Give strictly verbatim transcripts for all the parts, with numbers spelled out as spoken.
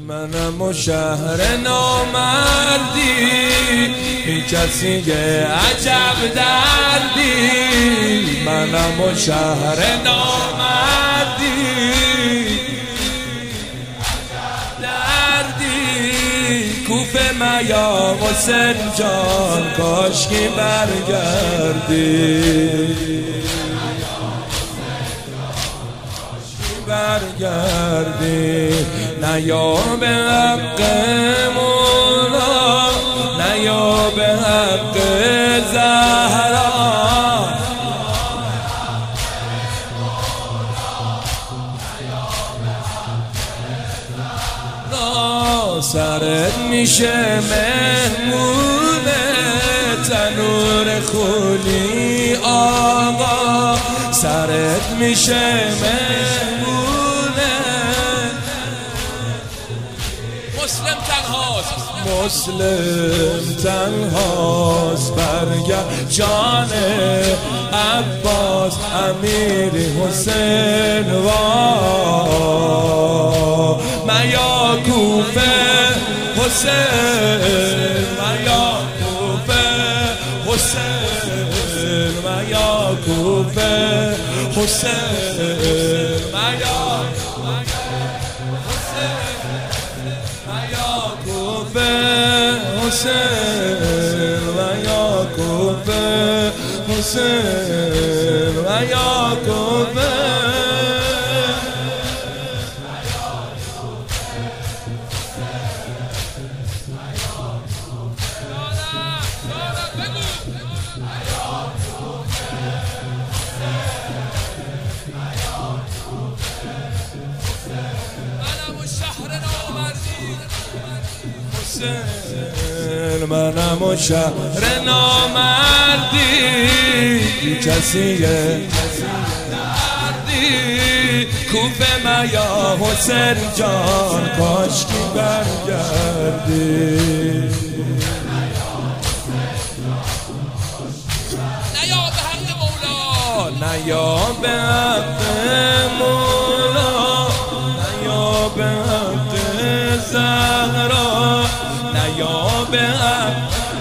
منم و شهر نامردی، بی کسی که عجب دردی. منم و شهر نامردی، کوفه میا حسین جان کاشکی برگردی، برگردی. نیا به حق مولا، نیا به حق زهرا، سرت میشه مهمون تنور خونی آقا، سرت میشه مهمون. مسلم تنهاست، مسلم تنهاست، برگرد جان عباس امیر حسین و میا کوفه حسین، میا کوفه حسین، میا کوفه حسین، میا کوفه حسین، میا کوفه حسین، میا کوفه. منم و شهر نامردی، بی کسیه دردی. کوفه میا حسین جان کاشکی برگردی، نیا به حق مولا، نیا به حق مولا، نیا به حق زهرا، نیا به حق.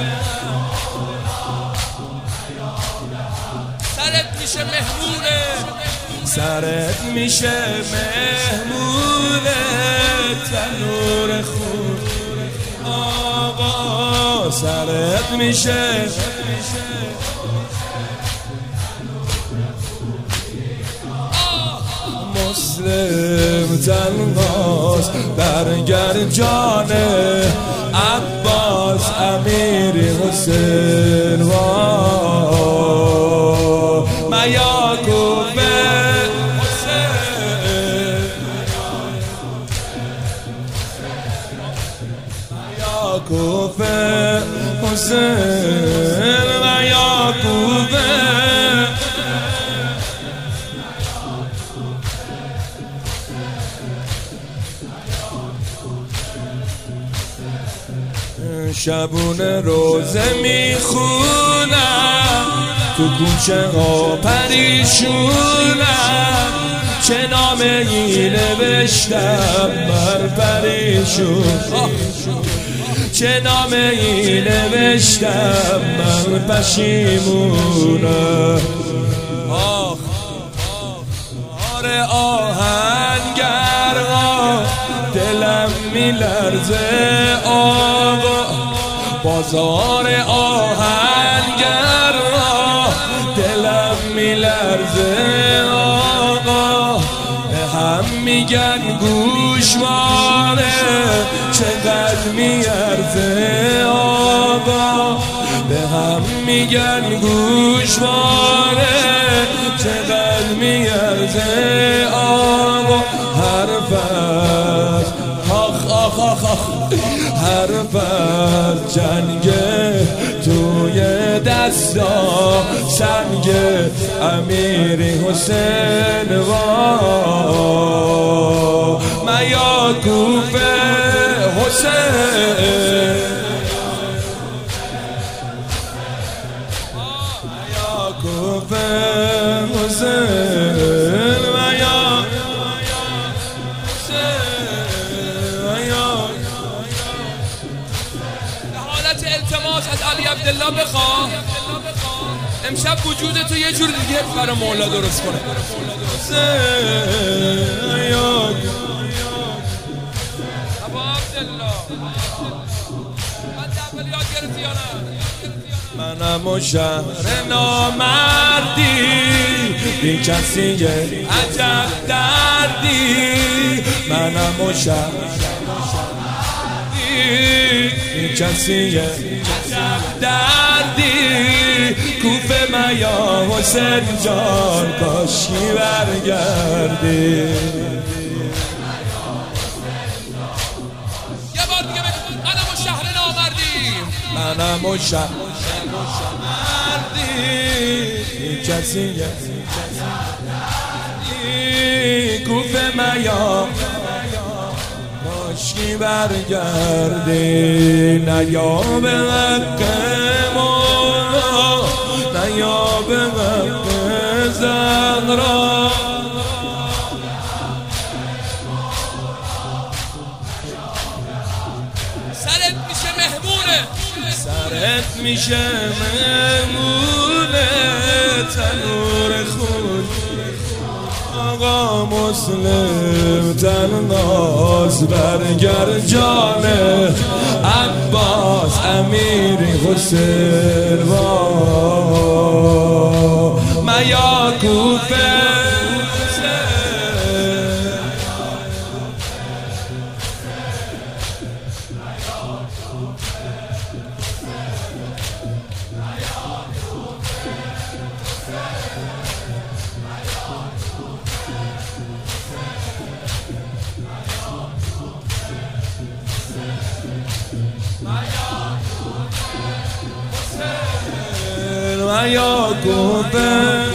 سرت میشه مهمونه، سرت میشه مهمونه تنور خون آقا، سرت میشه مسلم تنهاست، برگرد جان عباس امیر حسین و میا کوفه حسین، میا کوفه حسین، میا کوفه. شبونه روزه میخونم، تو کوچه ها پریشونم، چه نامه‌ای نوشتم بر پریشون، چه نامه‌ای نوشتم من پشیمونم. آخ آره آهنگر دلم میلرزه آقا، بازار آهنگر دلم میلرزه آقا. هم میگن گوشواره چقدر میارزه آقا، به هم میگن گوشواره چقدر میارزه آقا. حرف از آخ آخ آخ آخ، حرف از جنگ توی دستا سنگ امیر حسین و میا کوفه حسین، میا کوفه حسین، میا حسین، میا عباس از علی عبدالله بخوا امشب وجود تو یه جور دیگه برای مولا درست کنه. منم و شهر نامردی بی کسی عجب دردی، منم و شهر بی کسی عجب دردی، کوفه میا حسین جان کاشی برگردی. منم و شهر مردی کسی کوفه میا کاشکی برگردی، نیا به حق مولا نیا به حق زهرا، سرت میشه مهمونه سرت میشه مهمونه تنور خون آقا مسلم تنهاست، برگر جان عباس امیری حسین و میا کوفه میا کوفه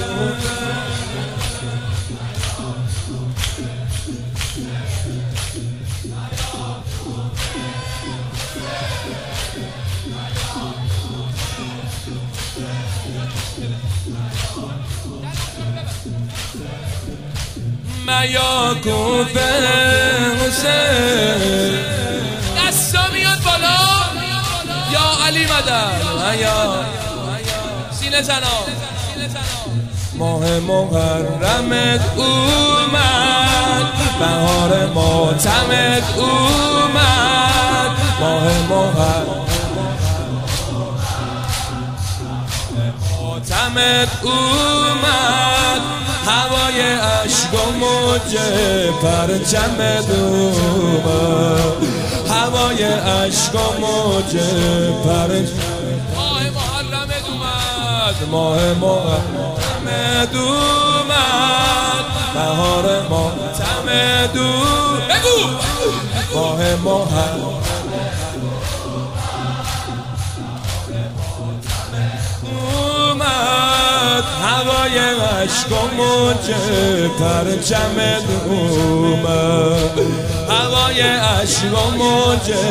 میا کوفه حسین دستا میاد بالا یا علی مدد میا سینه زنا ماه محرمت اومد بهار ماتمت اومد ماه محرمت اومد هوای عشق و موجه پرچمت اومد هوای عشق و موجه پرچمت ماه محرمت اومد بهار ماتمت اومد بگو ماه محرمت اومد هوای عشق و موجه پرچمت اومد هوای عشق و موجه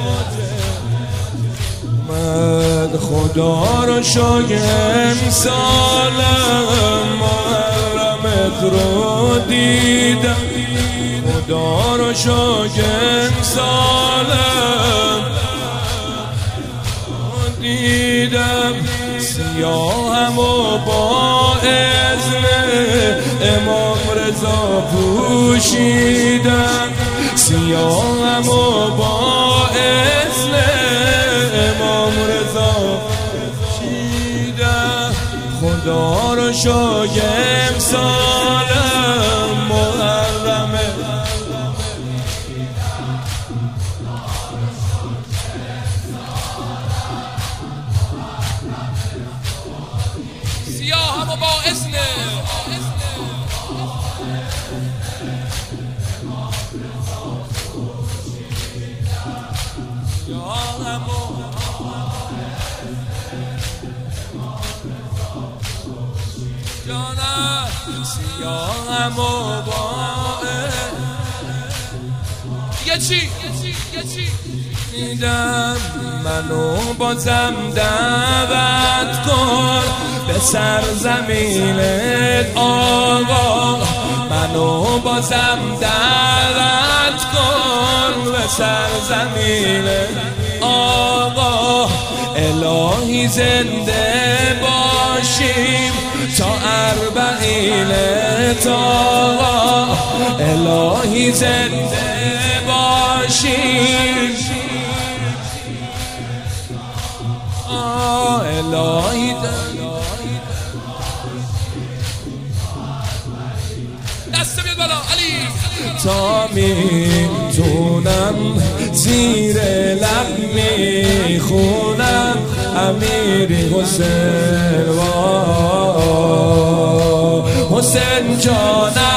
خدا رو شاگرد امسالم محرمت رو دیدم خدا رو شاگرد امسالم دیدم سیاهم و با اذن امام رضا پوشیدم سیاهم و با اذن امام رضا پوشیدم خدا رو شاگرد امسالم محرمه سیاهم و با اذن سیاهم و با دیگه چی؟ میدم منو بازم دعوت کن به سرزمینت آقا منو بازم دعوت کن به سرزمینت آقا الهی زنده باشیم تا اربعین تا الهی زنده باشیم آه الهی دست بیاد بالا علی تا میتونم زیر لب میخونم امیری حسین و حسین جانم